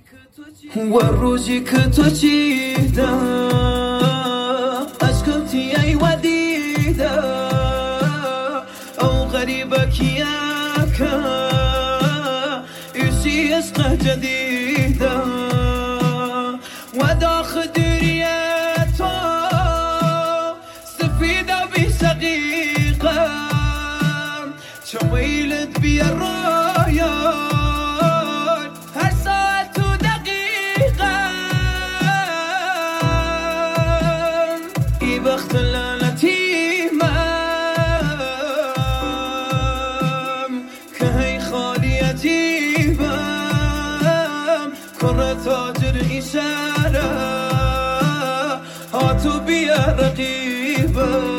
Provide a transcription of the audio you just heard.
والروزی که تو چیده عشقم تیای ودیده او غریبه کیه که ایسی عشق جدیده و داخل دوریتو سفیده بی سقیقه چویلت بی رایان هر ساعت و دقیقه ای وقت لعنتیمم که هی خالی عجیبم کره تاجر ایشاره هاتو بیا رقیبم